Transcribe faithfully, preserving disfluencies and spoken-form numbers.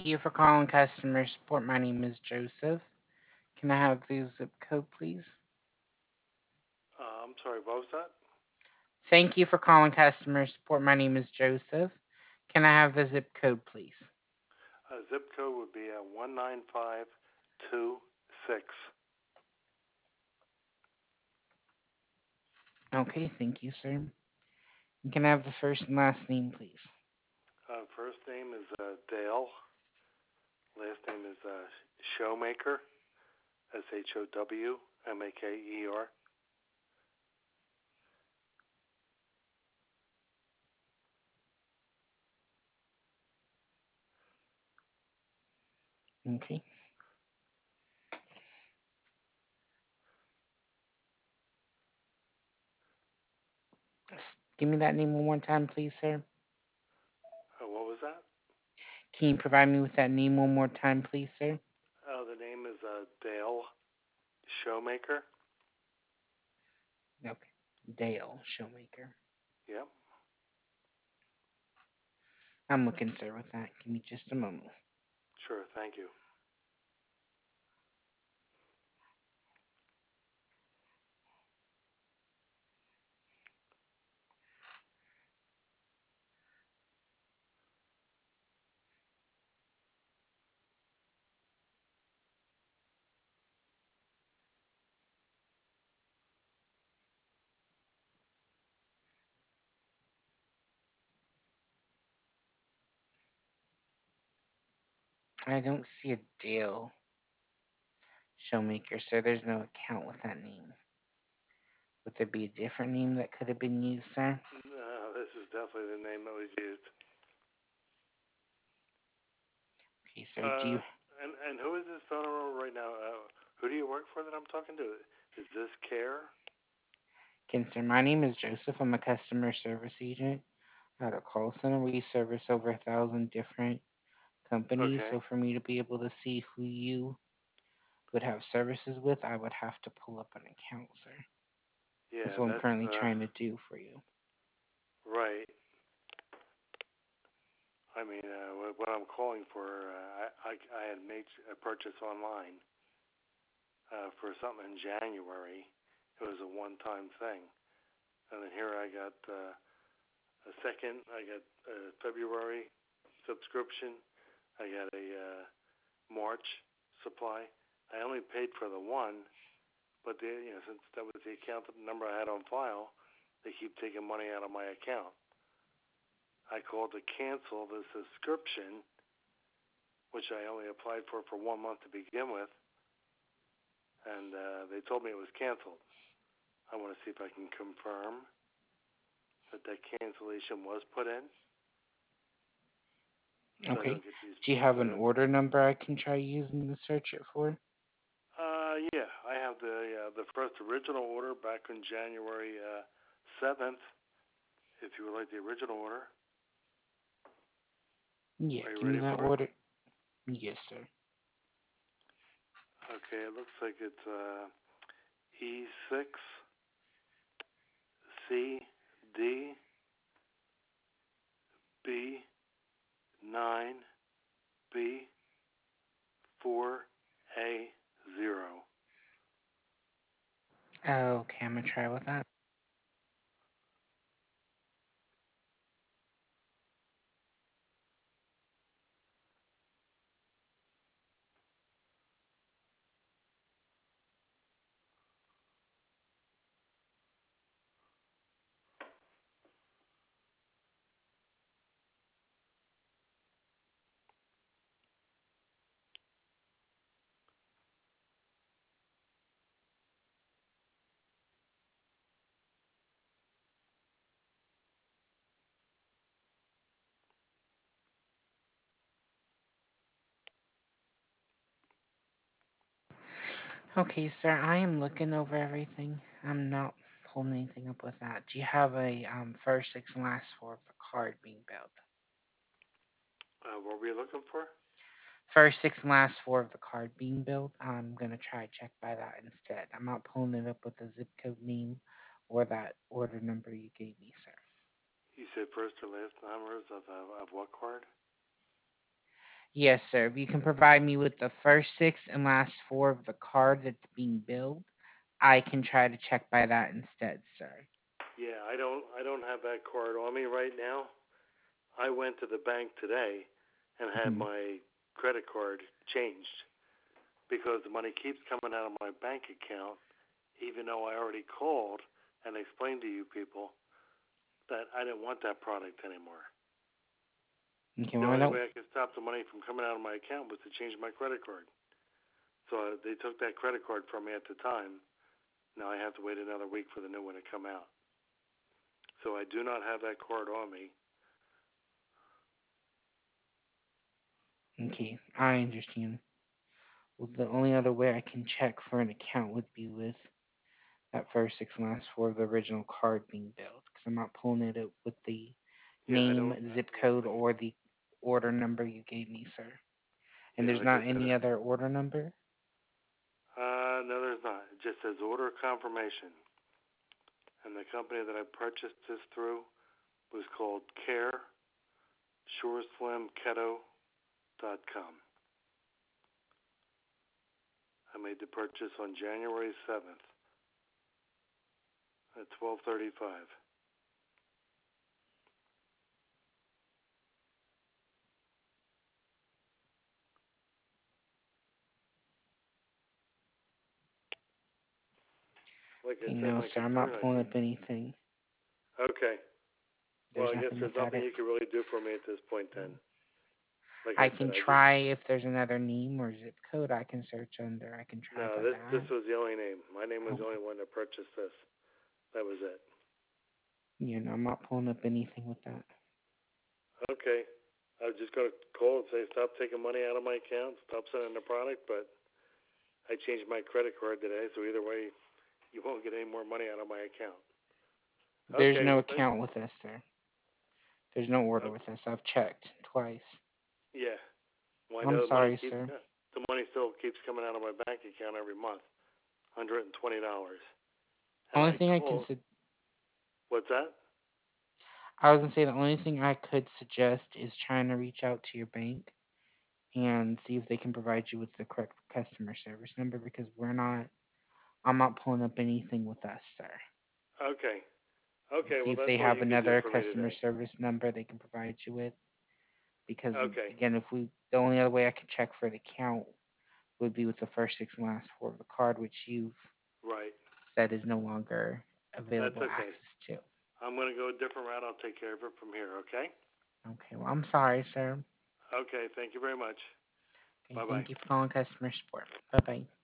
you for calling customer support. My name is Joseph. Can I have the zip code, please? Uh, I'm sorry, what was that? Thank you for calling customer support. My name is Joseph. Can I have the zip code, please? Uh, zip code would be uh, one nine five two six. Okay, thank you, sir. Can I have the first and last name, please? Uh, first name is uh, Dale. Last name is uh, Showmaker. S H O W M A K E R. Okay. Give me that name one more time, please, sir. Uh, what was that? Can you provide me with that name one more time, please, sir? Uh, the name is uh, Dale Showmaker. Okay. Dale Showmaker. Yep. I'm looking, sir, with that. Give me just a moment. Sure, thank you. I don't see a Dale Showmaker, sir. There's no account with that name. Would there be a different name that could have been used, sir? No, this is definitely the name that was used. Okay, sir. Do Uh, you and and who is this phone number right now? Uh, who do you work for that I'm talking to? Is this Care? can, sir? My name is Joseph. I'm a customer service agent at a call center. We service over a thousand different companies. Okay. So for me to be able to see who you would have services with, I would have to pull up an account, sir. That's Yeah, what I'm that's currently uh, trying to do for you. right. I mean, uh, what I'm calling for, uh, I, I I had made a purchase online uh, for something in January. It was a one-time thing, and then here I got uh, a second. I got a February subscription. I got a uh, March supply. I only paid for the one, but they, you know, since that was the account number I had on file, they keep taking money out of my account. I called to cancel the subscription, which I only applied for for one month to begin with, and uh, they told me it was canceled. I want to see if I can confirm that that cancellation was put in, so I Okay. don't get these. Do you have So I an don't. order number I can try using to search it for? Uh, yeah, I have the uh, the first original order back on January uh, seventh. If you would like the original order, Yeah, are you give me ready that for it? order. Yes, sir. Okay, it looks like it's uh, E six C D B nine B four A zero. Okay, I'm gonna try with that. Okay, sir, I am looking over everything. I'm not pulling anything up with that. Do you have a um, first, six, and last four of the card being billed? Uh, what were you looking for? First, six, and last four of the card being billed. I'm gonna try check by that instead. I'm not pulling it up with the zip code name or that order number you gave me, sir. You said first or last numbers of, of, of what card? Yes, sir. If you can provide me with the first six and last four of the card that's being billed, I can try to check by that instead, sir. Yeah, I don't I don't have that card on me right now. I went to the bank today and had Mhm. my credit card changed because the money keeps coming out of my bank account, even though I already called and explained to you people that I didn't want that product anymore. Okay, The well, I only don't. way I could stop the money from coming out of my account was to change my credit card. So uh, they took that credit card from me at the time. Now I have to wait another week for the new one to come out. So I do not have that card on me. Okay, I understand. Well, the only other way I can check for an account would be with that first six and last four of the original card being billed, because I'm not pulling it up with the Yeah, I name, don't. Uh, zip yeah, code, or the order number you gave me, sir. And yeah. there's Like I not said, any other order number? uh, no, there's not. It just says order confirmation, and the company that I purchased this through was called Care Sure Slim Keto dot com. I made the purchase on January seventh at twelve thirty-five. Like I Okay, said, no, my sir, I'm not concern, I pulling think. up anything. Okay. Well, There's I guess nothing there's with that. nothing you can really do for me at this point then. Like I I said, can I just try if there's another name or zip code I can search under. I can try no. by This this that. was the only name. My name was Oh, the only one that purchased this. That was it. you know, I'm not pulling up anything with that. Okay. I was just gonna call and say stop taking money out of my account, stop sending the product, but I changed my credit card today, so either way, you won't get any more money out of my account. There's Okay. no Well, thank. account with us, sir. There's no order Okay. with us. I've checked twice. Yeah. Well, I I'm know the money sorry, keeps sir. the money still keeps coming out of my bank account every month, one hundred and twenty dollars. And Only I thing I can called. su- What's that? I was gonna say the only thing I could suggest is trying to reach out to your bank and see if they can provide you with the correct customer service number because we're not. I'm not pulling up anything with us, sir. Okay. Okay. See Well, if that's they all have you could do another for me customer today. service number they can provide you with. Because Okay. again, if we the only other way I could check for the account would be with the first six and last four of the card, which you've Right. said is no longer That's available okay. access to. I'm gonna go a different route. I'll take care of it from here. Okay. Okay, well, I'm sorry, sir. Okay. Thank you very much. Okay, Bye bye. thank you for calling customer support. Bye bye.